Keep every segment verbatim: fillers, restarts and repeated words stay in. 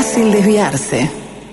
fácil desviarse.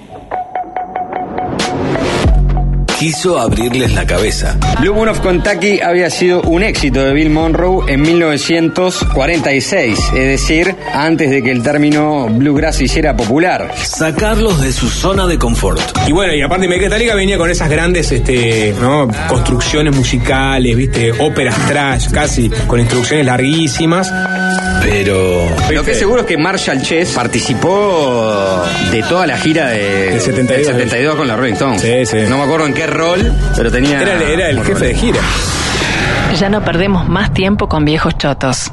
Quiso abrirles la cabeza. Blue Moon of Kentucky había sido un éxito de Bill Monroe en mil novecientos cuarenta y seis, es decir, antes de que el término bluegrass se hiciera popular. Sacarlos de su zona de confort. Y bueno, y aparte Metallica venía con esas grandes este, ¿no? construcciones musicales, viste, óperas trash, casi, con introducciones larguísimas. Pero... Lo que es seguro es que Marshall Chess participó de toda la gira de, del setenta y dos, del setenta y dos con la Rolling Stones. Sí, sí. No me acuerdo en qué rol, pero tenía... Era, era el jefe de gira. Ya no perdemos más tiempo con viejos chotos.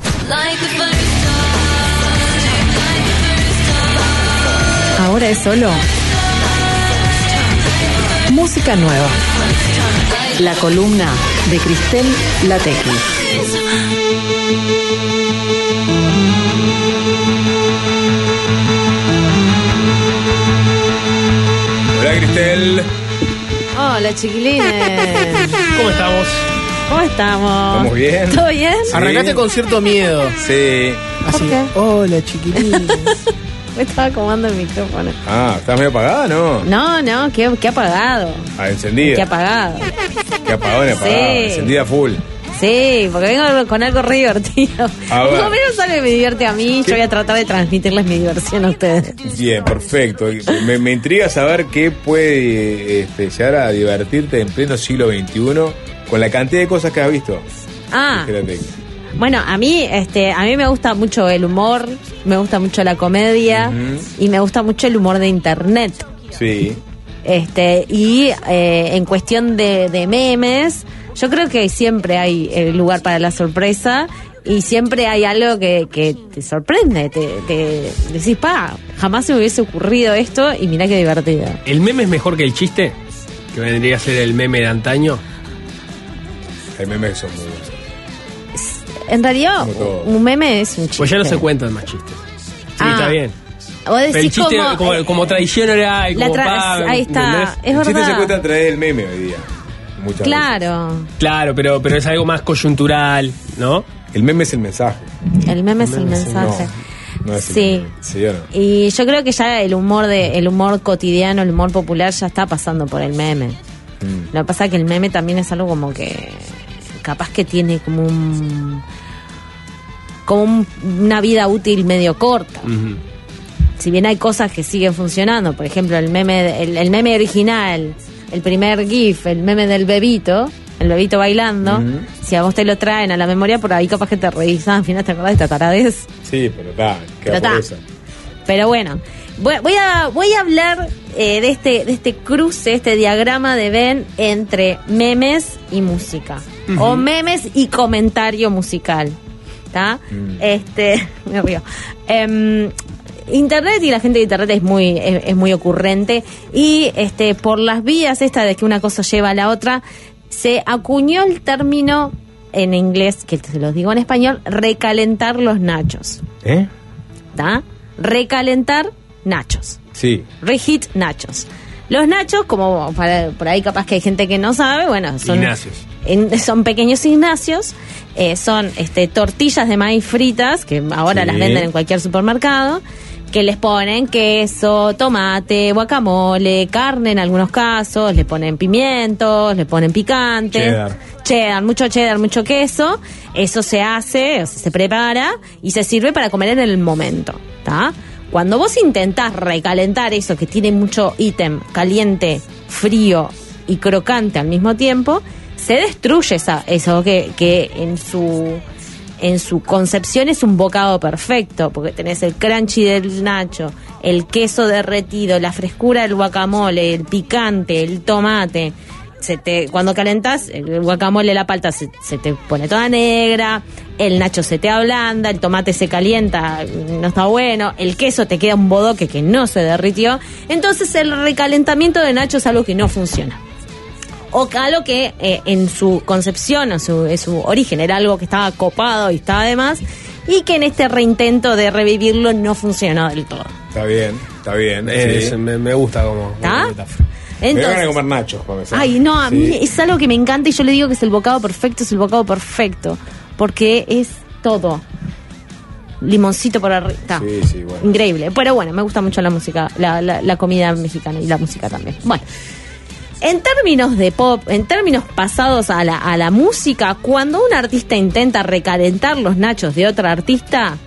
Ahora es solo música nueva. La columna de Cristel Latequi. Hola, Cristel. Hola, chiquilines. ¿Cómo estamos? ¿Cómo estamos? ¿Estamos bien? ¿Todo bien? Sí. Arrancaste con cierto miedo. Sí. Así, ¿Por qué? hola, chiquilines. Me estaba acomodando el micrófono. Ah, ¿estás medio apagada, no? No, no, ¿qué, qué apagado? Ah, encendida. ¿Qué apagado? Qué apagón, apagada. Sí. Encendida full. Sí, porque vengo con algo re divertido. A Por ver. lo menos algo que me divierte a mí. Yo voy a tratar de transmitirles mi diversión a ustedes. Bien, perfecto. Me, me intriga saber qué puede este, llegar a divertirte en pleno siglo veintiuno con la cantidad de cosas que has visto. Ah, Espérate. bueno, a mí, este, a mí me gusta mucho el humor, me gusta mucho la comedia Ujú. y me gusta mucho el humor de internet. Sí. Este, y eh, en cuestión de, de memes, yo creo que siempre hay eh, lugar para la sorpresa y siempre hay algo que, que te sorprende, te, te decís, pa, jamás se me hubiese ocurrido esto y mirá qué divertido. ¿El meme es mejor que el chiste? Que vendría a ser el meme de antaño. Hay memes que son muy buenos. En realidad, Como todo. un meme es un chiste. Pues ya no se cuentan más chistes. Sí, Ah, está bien. Vos decís Pero el chiste como, como, eh, como tradición oral, la como tra- pa, ahí está, ¿entendés? es El chiste verdad. se cuenta a través del meme hoy día. Muchas Claro, Claro, pero, pero es algo más coyuntural, ¿no? veces. El meme es el mensaje. el meme es el meme es el- mensaje. No es el Sí. meme. ¿Sí o no? Y yo creo que ya el humor de el humor cotidiano, el humor popular ya está pasando por el meme. Mm. Lo que pasa es que el meme también es algo como que capaz que tiene como un como un- una vida útil medio corta. Ujú. Si bien hay cosas que siguen funcionando, por ejemplo, el meme el, el meme original, el primer GIF, el meme del bebito, el bebito bailando, Ujú. si a vos te lo traen a la memoria, por ahí capaz que te reís, ah, al final te acordás de esta taradez. Sí, pero está. Pero Queda por está. esa. Pero bueno, voy, voy a voy a hablar eh, de este de este cruce, este diagrama de Venn entre memes y música, o memes y comentario musical, ¿está? Mm. Este, me río. Em, Internet y la gente de Internet es muy es, es muy ocurrente y este por las vías esta de que una cosa lleva a la otra se acuñó el término en inglés, que se los digo en español, recalentar los nachos, ¿Eh? ¿está? Recalentar nachos. Sí. Reheat nachos. Los nachos, como para, por ahí capaz que hay gente que no sabe, bueno, son, Ignacios. en- son pequeños ignacios, eh, son este, tortillas de maíz fritas, que ahora Sí. las venden en cualquier supermercado, que les ponen queso, tomate, guacamole, carne en algunos casos, le ponen pimientos, le ponen picante. Cheddar. Cheddar, mucho cheddar, mucho queso. Eso se hace, o sea, se prepara y se sirve para comer en el momento, ¿está? Cuando vos intentás recalentar eso que tiene mucho ítem caliente, frío y crocante al mismo tiempo, se destruye esa, eso que, que en su en su concepción es un bocado perfecto, porque tenés el crunchy del nacho, el queso derretido, la frescura del guacamole, el picante, el tomate. Se te, cuando calentás, el guacamole, la palta se, se te pone toda negra, el nacho se te ablanda, el tomate se calienta, no está bueno, el queso te queda un bodoque que no se derritió. Entonces el recalentamiento de nacho es algo que no funciona. O algo que eh, en su concepción o su, en su origen era algo que estaba copado y estaba de más, y que en este reintento de revivirlo no funcionó del todo. Está bien, está bien. Es- sí. me, me gusta como, ¿Está? como metáfora. Me van a Entonces, comer nachos con eso. ay, no, a Sí. mí es algo que me encanta y yo le digo que es el bocado perfecto, es el bocado perfecto, porque es todo. limoncito por arriba. Sí, sí, bueno. Increíble. Pero bueno, me gusta mucho la música, la, la, la comida mexicana y la música también. Bueno, en términos de pop, en términos pasados a la, a la música, cuando un artista intenta recalentar los nachos de otro artista,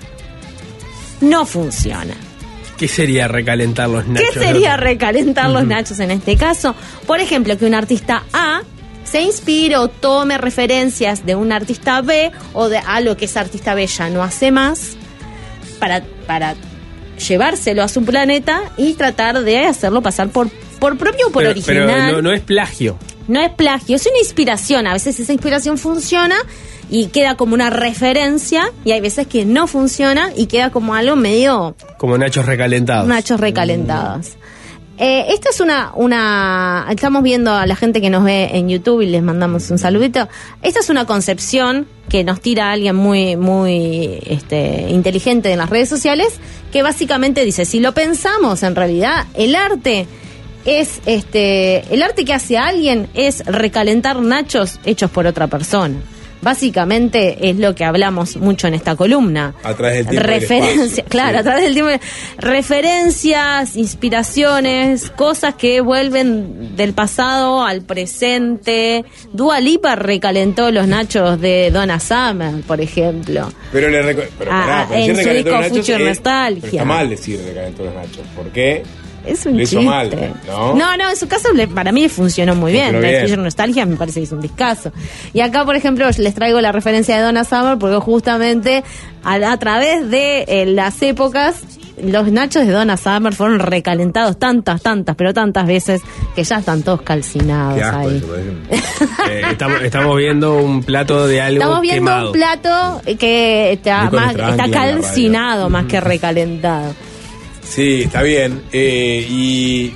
no funciona. ¿Qué sería recalentar los nachos? ¿Qué sería recalentar los nachos en este caso? Por ejemplo, que un artista A se inspire o tome referencias de un artista B o de algo que ese artista B ya no hace más para, para llevárselo a su planeta y tratar de hacerlo pasar por, por propio o por pero, original. Pero no, no es plagio. No es plagio, es una inspiración. A veces esa inspiración funciona y queda como una referencia, y hay veces que no funciona y queda como algo medio... Como nachos recalentados. Nachos recalentados. Mm. Eh, esta es una, una... Estamos viendo a la gente que nos ve en YouTube y les mandamos un saludito. Esta es una concepción que nos tira alguien muy, muy este, inteligente en las redes sociales, que básicamente dice, si lo pensamos, en realidad, el arte... es este el arte que hace alguien es recalentar nachos hechos por otra persona. Básicamente es lo que hablamos mucho en esta columna. A través del tiempo. Referencia, claro, sí. a través del tiempo. Referencias, inspiraciones, cosas que vuelven del pasado al presente. Dua Lipa recalentó los nachos de Donna Summer, por ejemplo. Pero le reco- pero Ah, pará, pero en si su recalentó disco los nachos, Future es- Nostalgia. pero está mal decir recalentó los nachos. ¿Por qué? Es un Lo hizo chiste. mal, ¿no? no, no, en su caso le- para mí funcionó muy bien. Funcionó La bien. Future Nostalgia me parece que es un discazo. Y acá, por ejemplo, les traigo la referencia de Donna Summer porque justamente a, a través de eh, las épocas, los nachos de Donna Summer fueron recalentados tantas, tantas, pero tantas veces que ya están todos calcinados Qué asco ahí. eso, parece. Eh, estamos, estamos viendo un plato de algo Estamos viendo quemado. un plato que está, Nico más, Tranqui está en la radio. calcinado más que recalentado. Sí, está bien. Eh, y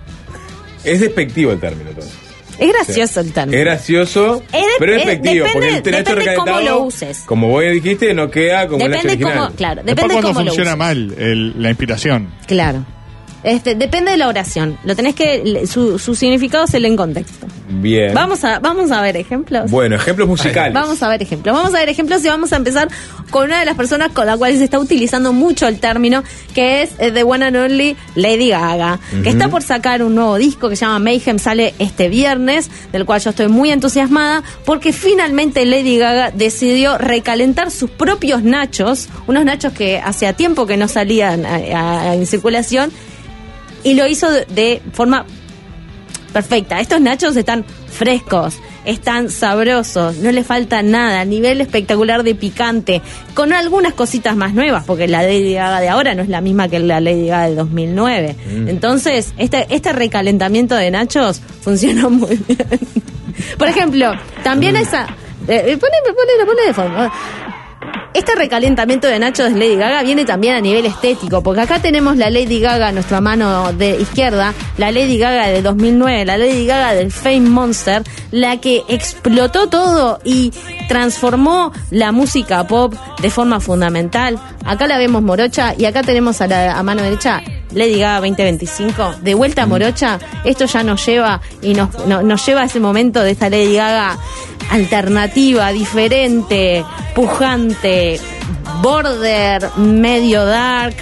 es despectivo el término, entonces. Es gracioso el término. Es gracioso, Es de- pero es es- despectivo. depende- porque el nacho depende cómo recalentado, lo uses. como vos dijiste, no queda como el nacho Depende original. cómo, claro, Después depende cuando cómo lo funciona uses. mal el- la inspiración. Claro. Este, depende de la oración. Lo tenés que su, su significado se lee en contexto. Bien. Vamos a vamos a ver ejemplos. Bueno, ejemplos musicales. Vamos a ver ejemplos. Vamos a ver ejemplos y vamos a empezar con una de las personas con la cual se está utilizando mucho el término, que es eh, The One and Only Lady Gaga, Ujú. que está por sacar un nuevo disco que se llama Mayhem, sale este viernes, del cual yo estoy muy entusiasmada, porque finalmente Lady Gaga decidió recalentar sus propios nachos, unos nachos que hacía tiempo que no salían a- a- en circulación, y lo hizo de, de forma perfecta. Estos nachos están frescos, están sabrosos, no le falta nada, nivel espectacular de picante, con algunas cositas más nuevas, porque la Lady Gaga de ahora no es la misma que la Lady Gaga de dos mil nueve. Mm. Entonces, este, este recalentamiento de nachos funcionó muy bien. Por ejemplo, también esa... Eh, ponle, ponle, ponle de fondo. Este recalentamiento de nachos de Lady Gaga viene también a nivel estético, porque acá tenemos la Lady Gaga, nuestra mano de izquierda, la Lady Gaga de dos mil nueve, la Lady Gaga del Fame Monster, la que explotó todo y transformó la música pop de forma fundamental. Acá la vemos morocha y acá tenemos a la a mano derecha Lady Gaga veinte veinticinco. De vuelta a morocha, esto ya nos lleva y nos, no, nos lleva a ese momento de esta Lady Gaga alternativa, diferente, pujante, border, medio dark,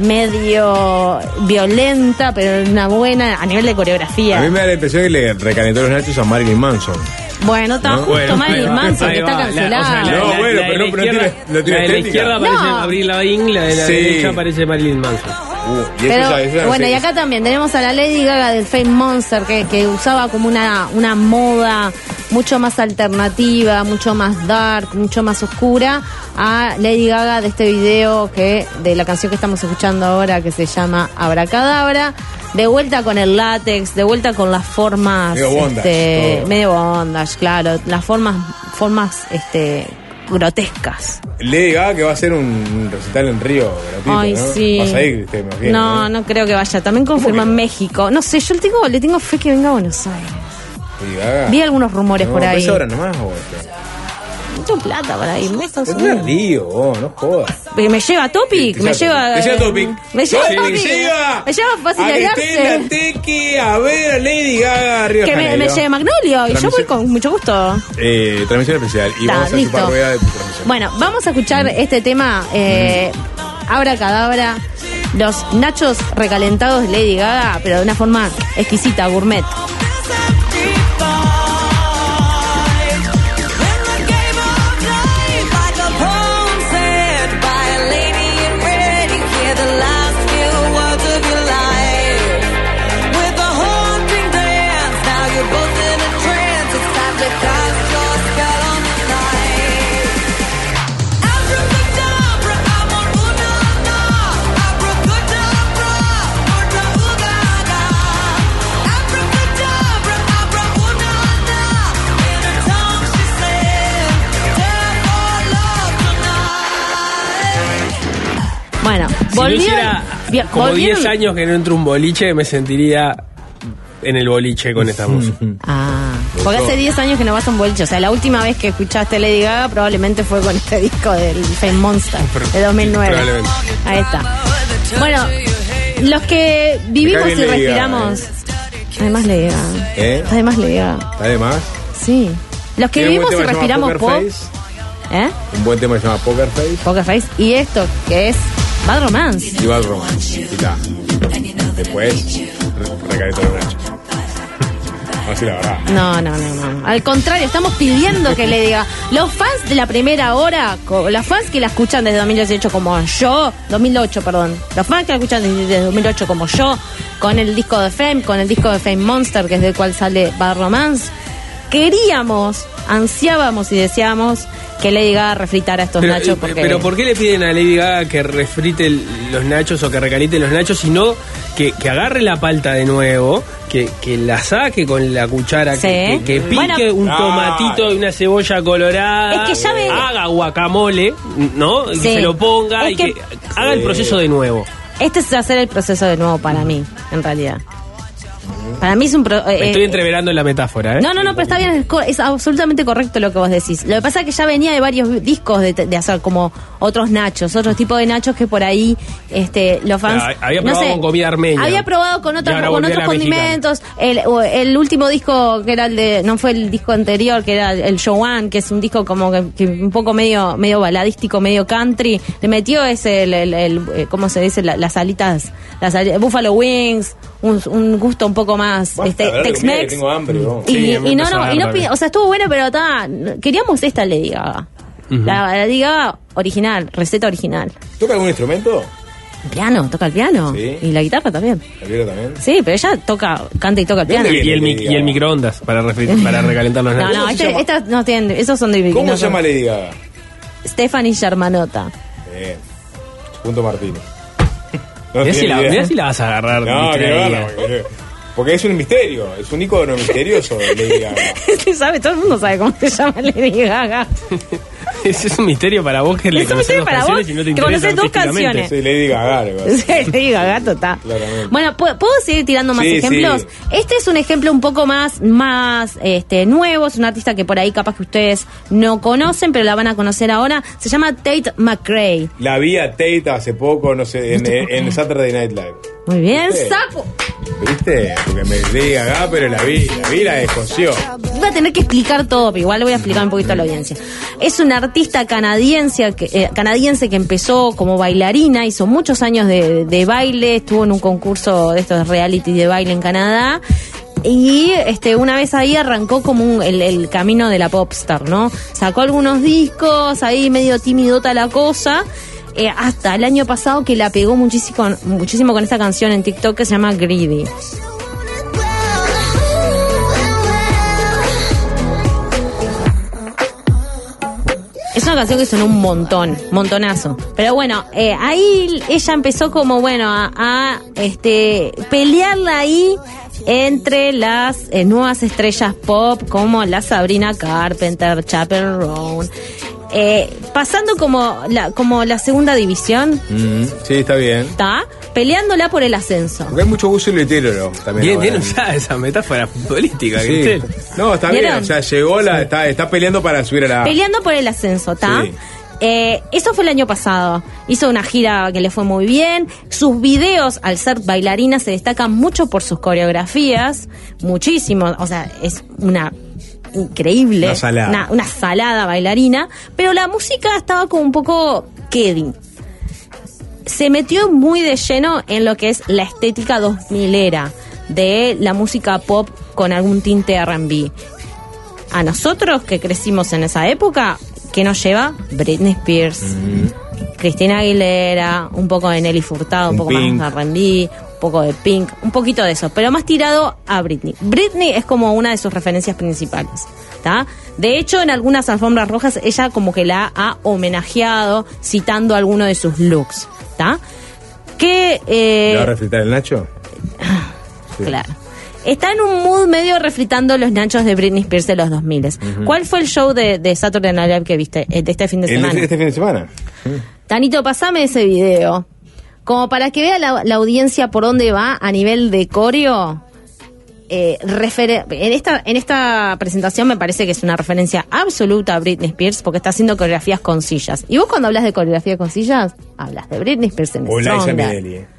medio violenta, pero una buena a nivel de coreografía. A mí me da la impresión que le recalentó los nachos a Marilyn Manson. Bueno, está No, justo bueno, Marilyn ahí va, Manson, ahí que está va. La- cancelado. o sea, la- No, la- bueno, la de pero la no- pero no izquierda- tiene- no tiene la de la estética. izquierda parece No. Avril Lavigne, la de la Sí. derecha parece Marilyn Manson. Uh, y eso Pero ya- eso ya bueno, sé. y acá también tenemos a la Lady Gaga del Fame Monster, que, que usaba como una, una moda mucho más alternativa, mucho más dark, mucho más oscura, a Lady Gaga de este video que de la canción que estamos escuchando ahora, que se llama Abracadabra, de vuelta con el látex, de vuelta con las formas Medio bondage, este, todo. medio bondage, claro, las formas formas este grotescas. Lady Gaga que va a hacer un recital en Río gratuito, Ay, ¿no? sí. Vas a ir, te imagino, No, ¿no? no creo que vaya. También confirma que en no? México. No sé, yo le tengo, le tengo fe que venga a Buenos Aires. Lady Gaga. Vi algunos rumores No, por pero ahí. es ahora nomás o este? tengo plata para irme a Estados Es Unidos. un río, vos, no jodas. Me lleva a Topic, Te me lleva lleva. Topic. Te lleva Topic. Me lleva Sí, Topic. lleva Me lleva fácil a hallarse. Cristina Teque, a ver a Lady Gaga arriba. Que me, me lleve Magnolio y yo voy con mucho gusto. Eh, transmisión especial. Y Ta, vamos a listo. chupar rueda de tu transmisión. Bueno, vamos a escuchar este tema. Eh, Abracadabra. Los nachos recalentados de Lady Gaga, pero de una forma exquisita, gourmet. Bueno, Si volvió, no hiciera vi- como volvieron- diez años que no entro un boliche, me sentiría en el boliche con esta música. Ah, porque hace diez años que no vas a un boliche. O sea, la última vez que escuchaste Lady Gaga probablemente fue con este disco del Fame Monster de dos mil nueve. Probablemente. Ahí está. Bueno, los que vivimos Me cae y bien Lady Gaga, respiramos. Además Lady Gaga. ¿Eh? Además Lady Gaga. Además, Sí. Los que tiene un vivimos buen y tema que se llama respiramos Poker pop. Face. ¿Eh? Un buen tema que se llama Poker Face. Poker Face. Y esto, que es Bad Romance. Y Bad Romance. Y ta. Después, re- recalentó los nachos. Así la verdad. No, no, no, no. Al contrario, estamos pidiendo que le diga. Los fans de la primera hora, co- los fans que la escuchan desde dos mil dieciocho como yo, dos mil ocho, perdón. Los fans que la escuchan desde, desde dos mil ocho como yo, con el disco de Fame, con el disco de Fame Monster, que es del cual sale Bad Romance, queríamos, ansiábamos y deseábamos que Lady Gaga refritara estos Pero, nachos eh, porque... pero ¿por qué le piden a Lady Gaga que refrite el- los nachos o que recaliente los nachos, sino que, que agarre la palta de nuevo, que, que la saque con la cuchara, Sí. que, que- que pique Bueno. un Ah. tomatito y una cebolla colorada, Es que ya ve- haga guacamole, ¿no? Y Sí. que se lo ponga Es y que- que haga el proceso de nuevo. Este es hacer el proceso de nuevo para mí, en realidad. Para mí es un... pro- Me eh, estoy eh, entreverando en la metáfora, ¿eh? No, no, no, pero está bien, es, co- es absolutamente correcto lo que vos decís. Lo que pasa es que ya venía de varios discos de, de hacer como otros nachos, otros tipos de nachos que por ahí este, los fans... Ah, había no probado sé, con comida armenia. Había probado con, Y otros ahora con volvió a otros la condimentos. El, o el último disco que era el de... No fue el disco anterior, que era el Show One, que es un disco como que, que un poco medio medio baladístico, medio country. Le metió ese, el, el, el- eh, ¿cómo se dice? La- las alitas, las ali- Buffalo Wings, un, un gusto un poco más Basta, este, de verdad, que Tex-Mex. tengo hambre, vos. Y, Sí, me y no, empezó a no, dar y no también. pide- o sea, estuvo bueno, pero está, queríamos esta Lady Gaga. La, la Lady Gaga original, receta original. ¿Toca algún instrumento? El piano, toca el piano. Sí. Y la guitarra también. ¿La vieron también? Sí, pero ella toca, canta y toca el ¿De dónde piano. Y el, mi- y el microondas para, refri- para recalentar los No, nachos. no, ¿Cómo se este, llama? estas no tienen, esos son de ¿Cómo no se son- llama Lady Gaga? Stephanie Germanota. Bien. Punto Martínez. No Mirá si, tiene la, idea. mirá si la vas a agarrar. No, que distraída. bárbaro, porque, porque es un misterio, es un icono misterioso Lady Gaga. Se sabe, todo el mundo sabe cómo se llama Lady Gaga. Ese es un misterio para vos que le Es un conocés misterio dos para vos, canciones y no te que interesa conocés dos artísticamente. canciones. Sí, Lady Gaga. algo así. Sí, Lady Gaga, total. Claramente. Bueno, ¿puedo, ¿puedo seguir tirando más Sí, ejemplos? sí. Este es un ejemplo un poco más, más este, nuevo. Es un artista que por ahí capaz que ustedes no conocen, pero la van a conocer ahora. Se llama Tate McRae. La vi a Tate hace poco, no sé, en, en Saturday Night Live. Muy bien, ¿Viste? sapo. ¿Viste? Porque me Lady Gaga, pero la vi, la vi, la descoció. Voy a tener que explicar todo, pero igual le voy a explicar un poquito a la audiencia. Es una artista canadiense que, eh, canadiense que empezó como bailarina, hizo muchos años de, de baile, estuvo en un concurso de estos reality de baile en Canadá. Y este una vez ahí arrancó como un, el, el camino de la popstar, ¿no? Sacó algunos discos, ahí medio timidota la cosa. Eh, hasta el año pasado que la pegó muchísimo, muchísimo con esta canción en TikTok que se llama Greedy. Es una canción que sonó un montón, montonazo. Pero bueno, eh, ahí ella empezó como, bueno, a, a, este pelearla ahí entre las eh, nuevas estrellas pop como la Sabrina Carpenter, Chappell Roan. Eh, pasando como la, como la segunda división, Mm, sí, está bien. ¿está? Peleándola por el ascenso. Porque hay mucho buzo y letero también. Bien, ahora. bien usada esa metáfora futbolística, Sí. Cristel. No, está ¿Vieron? bien. O sea, llegó la. Está, está peleando para subir a la. Peleando por el ascenso, ¿está? Sí. Eh, eso fue el año pasado. Hizo una gira que le fue muy bien. Sus videos, al ser bailarina, se destacan mucho por sus coreografías. Muchísimo. O sea, es una increíble. Una salada. Una, una salada bailarina. Pero la música estaba como un poco quedi. Se metió muy de lleno en lo que es la estética dos milera de la música pop con algún tinte R and B. A nosotros que crecimos en esa época, ¿qué nos lleva? Britney Spears, Cristina Aguilera, un poco de Nelly Furtado, un, Un poco Pink. más de R and B, un poco de Pink, un poquito de eso, pero más tirado a Britney. Britney es como una de sus referencias principales, ¿tá? De hecho, en algunas alfombras rojas ella como que la ha homenajeado citando alguno de sus looks, ¿tá? Que eh, ¿Le va a refritar el Nacho? Sí. Claro. Está en un mood medio refritando los nachos de Britney Spears de los dos mil. ¿Cuál fue el show de, de Saturday Night Live que viste eh, de este fin de El- semana? este fin de semana. Tanito, pasame ese video. Como para que vea la, la audiencia por dónde va a nivel de coreo. Eh, referen- en esta en esta presentación me parece que es una referencia absoluta a Britney Spears porque está haciendo coreografías con sillas. Y vos cuando hablas de coreografía con sillas, hablas de Britney Spears en O Liza Stronger. Minnelli. eh.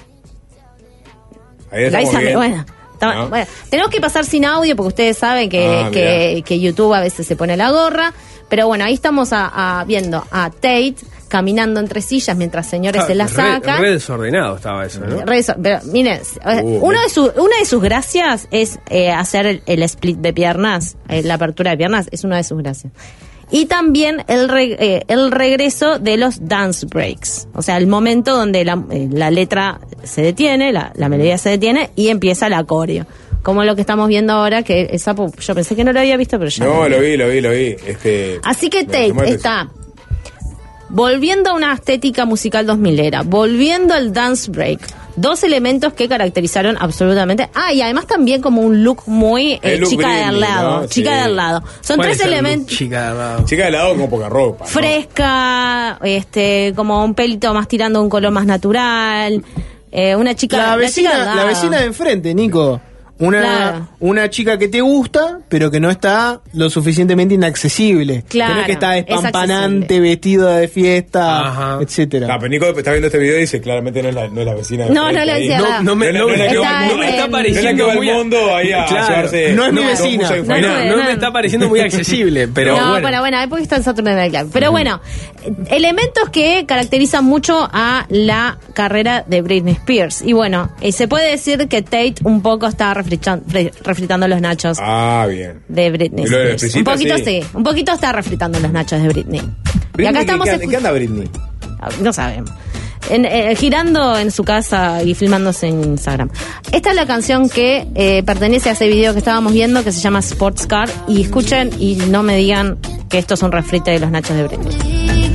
Ahí estamos Liza, bien. bueno, está- ¿No? bueno, tenemos que pasar sin audio porque ustedes saben que, Ah, que, que YouTube a veces se pone la gorra. Pero bueno, ahí estamos a, a- viendo a Tate caminando entre sillas mientras señores se la Re- sacan. Re desordenado estaba eso, ¿no? Re- pero miren, Uh, uno de sus, una de sus gracias es eh, hacer el, el split de piernas, eh, la apertura de piernas, es una de sus gracias. Y también el, re- eh, el regreso de los dance breaks, o sea, el momento donde la, eh, la letra se detiene, la, la melodía se detiene y empieza la coreo. Como lo que estamos viendo ahora, que esa, yo pensé que no lo había visto, pero ya No, lo vi, lo vi, lo vi. Este, Así que me llamó la Tate atención. está volviendo a una estética musical dos milera, volviendo al dance break. Dos elementos que caracterizaron absolutamente. Ah, y además también como un look muy eh, El look chica de al Britney, lado. ¿no? Chica Sí. de al lado. Son ¿Cuál tres es el look, elementos. chica de al lado? Chica de lado con poca ropa. ¿no? Fresca, este, como un pelito más tirando un color más natural. Eh, una chica. La chica vecina, al la lado. vecina de enfrente, Nico. Una, Claro. una chica que te gusta, pero que no está lo suficientemente inaccesible. Claro, Que no es que está es espampanante, accesible. vestida de fiesta, Ajá. etcétera. No, pero Nico está viendo este video y dice claramente no es la, no es la vecina. de No, no frente la ahí. vecina. No, no me, No, no, no, no, me- no, no no, me está no, pareciendo no es la que va al muy a- mundo ahí a Claro. llevarse- No es mi no, vecina. mucha No, influencia. No, no me está pareciendo muy accesible, pero no, bueno. pero bueno, es porque está en Saturday Night Live. Pero bueno, elementos que caracterizan mucho a la carrera de Britney Spears. Y bueno, eh, se puede decir que Tate un poco está refrichan- fre- refritando los nachos Ah, bien. de Britney Y lo de la Spears. Un explicita, poquito sí. sí, un poquito está refritando los nachos de Britney. y Britney, acá ¿qué- estamos ¿qué, escu- ¿qué anda Britney? no sabemos. En, eh, girando en su casa y filmándose en Instagram. Esta es la canción que eh, pertenece a ese video que estábamos viendo que se llama Sports Car. Y escuchen y no me digan que esto es un refrite de los nachos de Britney.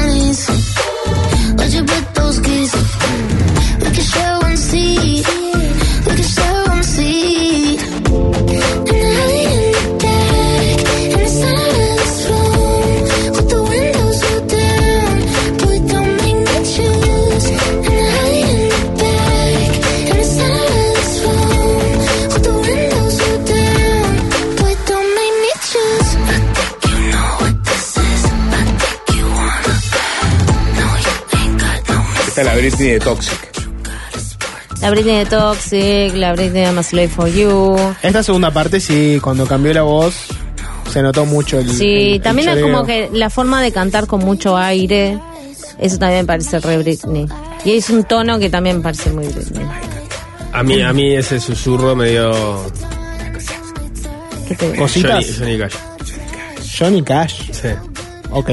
Esta es la Britney de Toxic. La Britney de Toxic, la Britney de I'm a Slave for You. Esta segunda parte, sí, cuando cambió la voz, se notó mucho el. Sí, el- el también es choreo. como que la forma de cantar con mucho aire. Eso también me parece re Britney. Y es un tono que también me parece muy Britney. A mí, a mí ese susurro me dio ¿Qué te digo? Cositas. Johnny, Johnny Cash. Johnny Cash. Sí. Ok.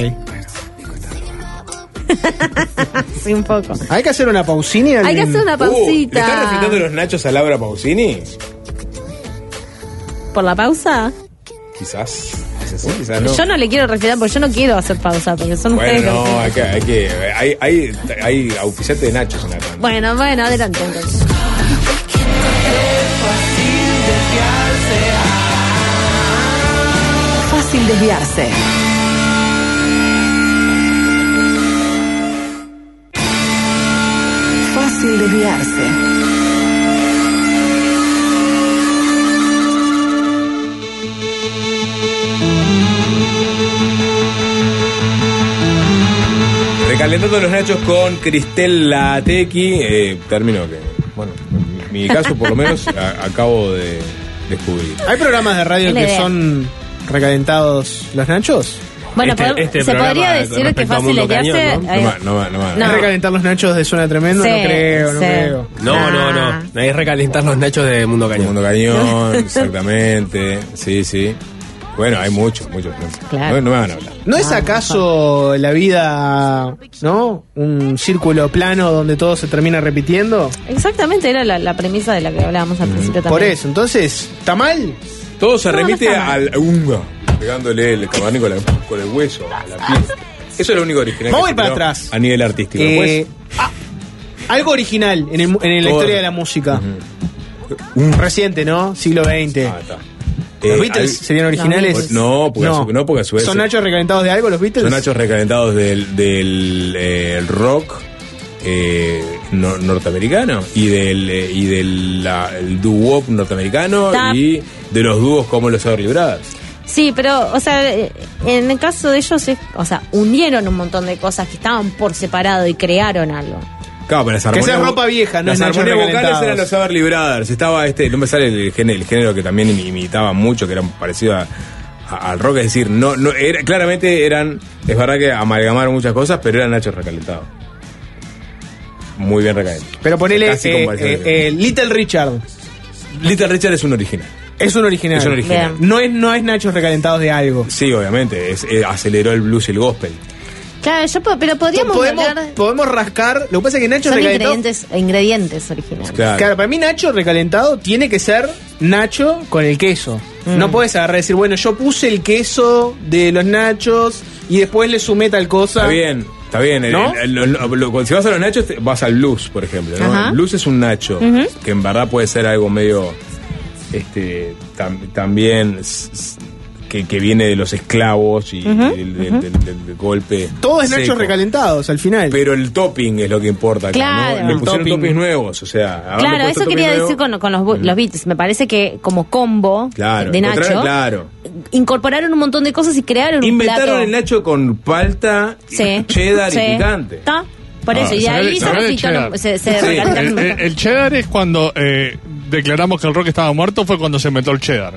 Sí, un poco. Hay que hacer una pausini. Hay que hacer una Uh, ¿Le pausita. están refritando los nachos a Laura Pausini? ¿Por la pausa? Quizás. Quizás sí, quizás no. Yo no le quiero refritar porque yo no quiero hacer pausa, porque son ustedes Bueno, los no, que- hay que, hay que, hay, hay, hay auspiciante de nachos en la banda. Bueno, bueno, adelante entonces. Fácil desviarse. fácil desviarse. Recalentando los nachos con Cristel Latequi, eh, término que, bueno, en mi caso por lo menos a, acabo de descubrir. ¿Hay programas de radio Es la que idea. son recalentados los nachos? Bueno, Este- podemos- este se programa podría decir que respecto a fácil Mundo desviarse. Cañón, ¿no? eh, No va, no va, no va. No. ¿Es recalentar los nachos de Zona Tremendo? Sí, no creo, no sí. creo. No, no, Ah. no. Es recalentar los nachos de Mundo El Cañón. Mundo Cañón, exactamente. Sí, sí. Bueno, hay muchos, muchos. Claro. No, no me van a hablar. ¿No es acaso la vida, no? Un círculo plano donde todo se termina repitiendo? Exactamente, era la, la premisa de la que hablábamos al principio también. Por eso, entonces, ¿está mal? Todo se No, no remite está mal. al unga, pegándole el camarón con, la- con el hueso, a la piel. Eso es lo único original. Vamos que a ir para se creó atrás. A nivel artístico. Eh, Después, ah, algo original en, el mu- en la Todo. historia de la música. un- Reciente, ¿no? siglo veinte. Ah, está. ¿Los Eh, Beatles al- serían originales? Beatles. No, porque a su- no, porque a su vez- ¿Son nachos recalentados de algo los Beatles? Son nachos recalentados del, del eh, el rock eh, no- norteamericano y del eh, y del la- el doo-wop norteamericano Tap. y de los dúos como los Everly Brothers. Sí, pero, o sea, eh, en el caso de ellos, es, o sea, unieron un montón de cosas que estaban por separado y crearon algo. Claro, pero las Que armonías sea vo- ropa vieja, no las es nachos armonías vocales recalentados. eran los Everly Brothers. Estaba este, no me sale el género, el género que también imitaba mucho, que era parecido a, a- al rock, es decir, no, no, era, claramente eran, es verdad que amalgamaron muchas cosas, pero eran nachos recalentados. Muy bien recalentados. Pero ponele Casi eh, como parecía eh, que- eh, Little Richard. Little Richard es un original. Es un original. Es un original. Bien. No es, no es nachos recalentados de algo. Sí, obviamente, es, eh, aceleró el blues y el gospel. Claro, yo, po- pero podríamos podemos, hablar... podemos rascar. Lo que pasa es que nachos Son recalentados. ingredientes, ingredientes originales. Claro. Claro, para mí Nacho recalentado tiene que ser Nacho con el queso. Mm. No puedes agarrar y decir, bueno, yo puse el queso de los nachos y después le sumé tal cosa. Está bien, está bien. El- ¿No? el- el- lo- lo- si vas a los nachos, te- vas al blues, por ejemplo. ¿no? Ajá. El blues es un nacho, Ujú. que en verdad puede ser algo medio. este tam- También. s- s- Que, que viene de los esclavos y del, del- del- del- del golpe. Todo es seco. nachos recalentados al final. Pero el topping es lo que importa acá, Claro. ¿no? Le El pusieron topping. toppings nuevos, o sea. haberle Claro, puesto eso quería topping decir nuevo- con, con los, bu- los beats. Me parece que como combo Claro, de encontraron- Nacho, claro. incorporaron un montón de cosas y crearon un Inventaron plato. el nacho con palta, Sí. cheddar Sí. y picante. ¿Está? Por Ah, eso, y sacar- ahí se sacar el refritaron, cheddar. se, se Sí. recalentaron. El, el- el cheddar es cuando eh, declaramos que el rock estaba muerto, fue cuando se inventó el cheddar.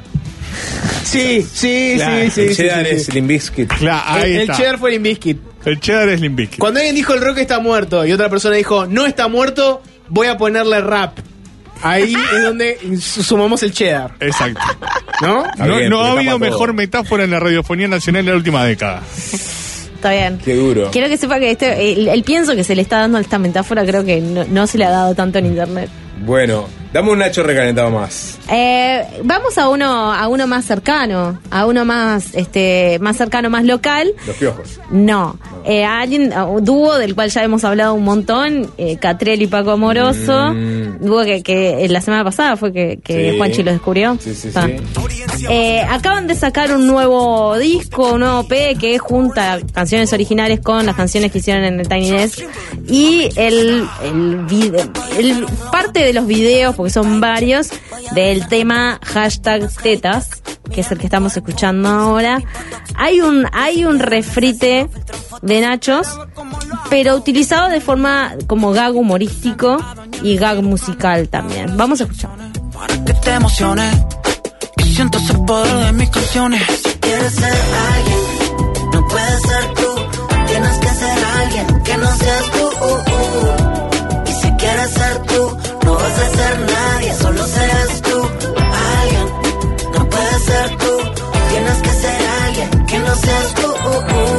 Sí, sí, Claro, sí, sí. el sí, cheddar sí, es sí. Limp Bizkit. Claro, ahí El, el está. cheddar fue el Limbiskit. El cheddar es Limp Bizkit. Cuando alguien dijo el rock está muerto y otra persona dijo no está muerto, voy a ponerle rap. Ahí es donde sumamos el cheddar, Exacto. ¿no? Está No, bien, no ha porque habido tapa todo. mejor metáfora en la radiofonía nacional en la última década. Está bien. Qué duro. Quiero que sepa que este, el, el pienso que se le está dando a esta metáfora creo que no, no se le ha dado tanto en internet. Bueno, dame un nacho recalentado más. Eh, vamos a uno a uno más cercano, a uno más este más cercano, más local. Los piojos. No, eh, a alguien, a un dúo del cual ya hemos hablado un montón, eh, Catriel y Paco Amoroso, Mm. dúo que, que la semana pasada fue que, que Sí. Juanchi lo descubrió. Sí, sí, Ah. sí. Eh, acaban de sacar un nuevo disco, un nuevo P que junta canciones originales con las canciones que hicieron en el Tiny Desk y el, el, vide- el parte de los videos, porque son varios, del tema hashtag tetas, que es el que estamos escuchando ahora. Hay un, hay un refrite de nachos, pero utilizado de forma como gag humorístico y gag musical también. Vamos a escuchar. Para que te emocione, que siento ese poder de mis canciones. Si quieres ser alguien, no puedes ser tú. Tienes que ser alguien que no seas tú. Uh, uh. Y si quieres ser tú, no vas a ser nadie, solo serás tú. Alguien, no puedes ser tú. Tienes que ser alguien que no seas tú. Uh,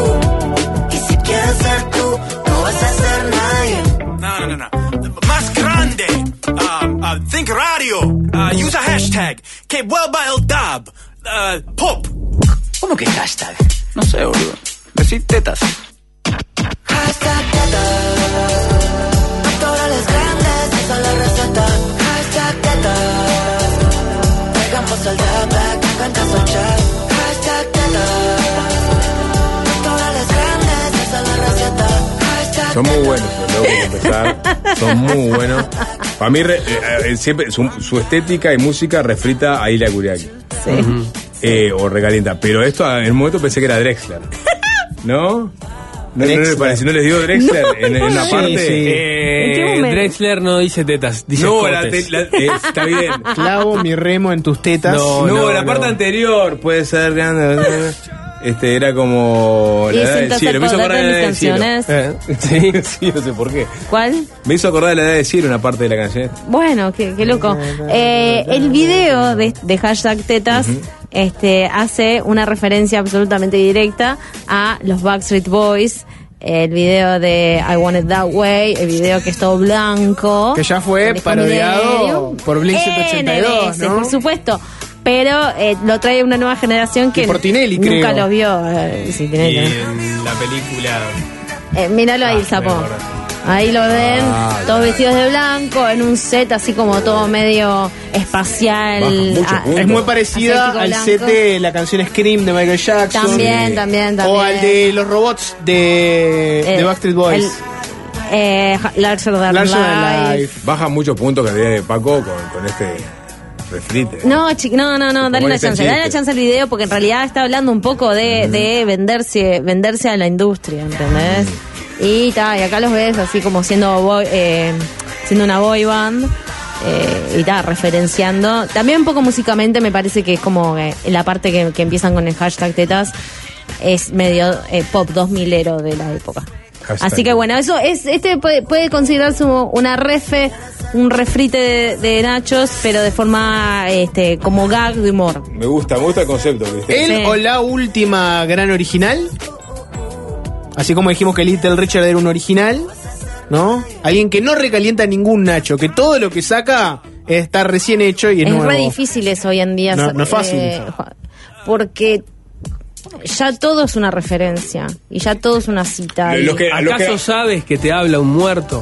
uh. Y si quieres ser tú, no vas a ser nadie. No, no, no, no. Más grande. Um, uh, think radio. Uh, use a hashtag. Que vuelva el dub. Uh, pop. ¿Cómo que hashtag? No sé, boludo. Decir tetas. Hashtag tetas. Pectorales grandes, esa es la receta. Hashtag tetas. Pegamos el dab, que cantas el chat. Hashtag tetas. Pectorales grandes, esa es la receta. Hashtag Son muy buenos, los que empezar. Son muy buenos. Para mí, re, eh, siempre su, su estética y música refrita a Ilya Kuriaki. Sí. Uh-huh. eh, o recalienta. Pero esto en un momento pensé que era Drexler. ¿No? ¿No, no, le pareció, ¿no les dio Drexler no, en, en una sí, parte? Sí. Eh, Drexler no dice tetas, dice no, la escotes. te, la, eh, está bien. Clavo mi remo en tus tetas. No, no, no la parte no. anterior puede ser grande. Este era como la y edad del cielo. Me hizo acordar de la edad del cielo. Eh, sí, sí, no sé por qué. ¿Cuál? Me hizo acordar de la edad del cielo una parte de la canción. Bueno, qué, qué loco. Eh, el video de, de hashtag tetas uh-huh. este, hace una referencia absolutamente directa a los Backstreet Boys. El video de I Want It That Way, el video que es todo blanco. Que ya fue parodiado por Blink ciento ochenta y dos, ¿no? Por supuesto. Pero eh, lo trae una nueva generación que por Tinelli, nunca creo. lo vio. Eh, sí, Tinelli. Y en la película... Eh, míralo ahí, ah, el sapo. Ahí lo ven, ah, todos claro. vestidos de blanco, en un set así como todo medio espacial. A, es muy parecida al blanco. Set de la canción Scream de Michael Jackson. También, sí. también, también. O al de los robots de, eh, de Backstreet Boys. El, eh, Larger Than Life. Life. Baja muchos puntos que tiene Paco con, con este... refrite. No, chi- no, no, no, dale una chance, dale una chance al video porque en realidad está hablando un poco de, uh-huh. de venderse, venderse a la industria, ¿entendés? Uh-huh. Y ta, y acá los ves así como siendo boy, eh, siendo una boy band eh, y ta, referenciando. También un poco musicalmente me parece que es como eh, la parte que, que empiezan con el hashtag tetas es medio eh, pop dos milero de la época. Hashtag. Así que bueno, eso es, este puede, puede considerarse una refe, un refrite de, de nachos, pero de forma este como gag de humor. Me gusta, me gusta el concepto. ¿Viste? ¿El sí. o la última gran original? Así como dijimos que Little Richard era un original, ¿no? Alguien que no recalienta ningún nacho, que todo lo que saca está recién hecho y es, es nuevo. Es re difícil eso hoy en día. No, no es fácil. Eh, porque ya todo es una referencia y ya todo es una cita. Lo que, ¿Acaso que... sabes que te habla un muerto?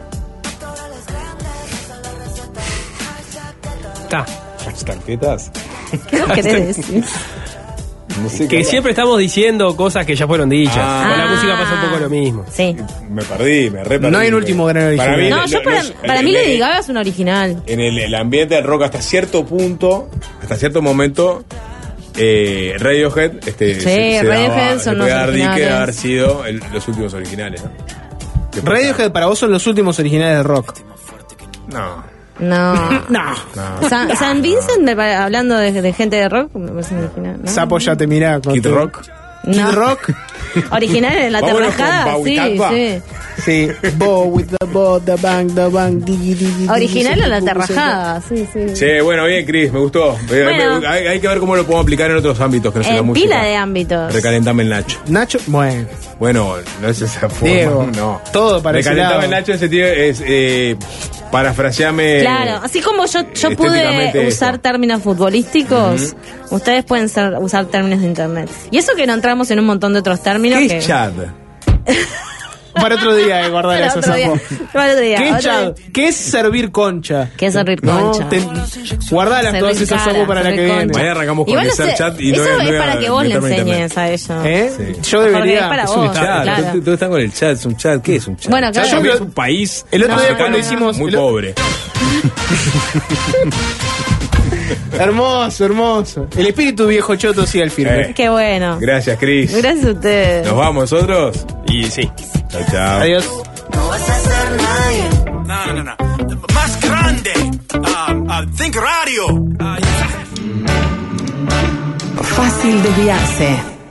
Está. ¿Tarjetas? ¿Qué no querés decir? No sé que siempre estamos diciendo cosas que ya fueron dichas. Ah, Con la música pasa un poco lo mismo. Sí. Me perdí, me re perdí. No hay un último gran original. Para mí, no, yo para, los, para el, mí Lady Gaga es un original. En el, el ambiente del rock hasta cierto punto, hasta cierto momento, eh, Radiohead, este, sí, se, se Radiohead daba, son los originales. Que haber sido el, los últimos originales, ¿no? Radiohead para vos son los últimos originales de rock. No. No. no. no. San, San Vincent, de, hablando de, de gente de rock, me parece original. ¿No? Sapo ya te mira con Kid tu... Rock. Kid no. Rock. Original en la terrajada, sí, sí. Sí. Bo with the bo, the bang, the bang, digi, digi, original en la terrajada, sí, sí. Sí, bueno, bien, Chris, me gustó. Bueno, hay, hay que ver cómo lo podemos aplicar en otros ámbitos que no sea la música. Pila de ámbitos. Recalentame el Nacho. Nacho, bueno. Bueno, no es esa forma. Diego, no. Todo para Recalentame el Nacho en sentido es eh, parafraseame. Claro, así como yo, yo pude usar esto. términos futbolísticos, uh-huh. ustedes pueden ser, usar términos de internet. Y eso que no entramos en un montón de otros términos. ¿Qué que... es chat? Para otro día, eh, guardar para eso, otro día, para otro día. ¿Qué, otro es chat? día. ¿Qué es servir concha? ¿Qué es servir no, concha? Te... Guardalas todas esas sapos para la que viene. Mañana arrancamos con el ser chat y eso no es para que vos le enseñes a ellos. ¿Eh? Sí. Yo debería. Es para es vos, un chat. claro. Todos, todos están con el chat. Es un chat. ¿Qué es un chat? Bueno, claro. Chat es un país. El otro no, día cuando no, hicimos. Muy el... pobre. Hermoso, hermoso. El espíritu viejo choto sigue al firme. Eh, Qué bueno. Gracias, Chris. Gracias a ustedes. ¿Nos vamos nosotros? Y sí. Chao, chao. Adiós. No vas a ser nadie. No, no, no. Más grande. Uh, uh, Think Radio. Uh, Fácil desviarse.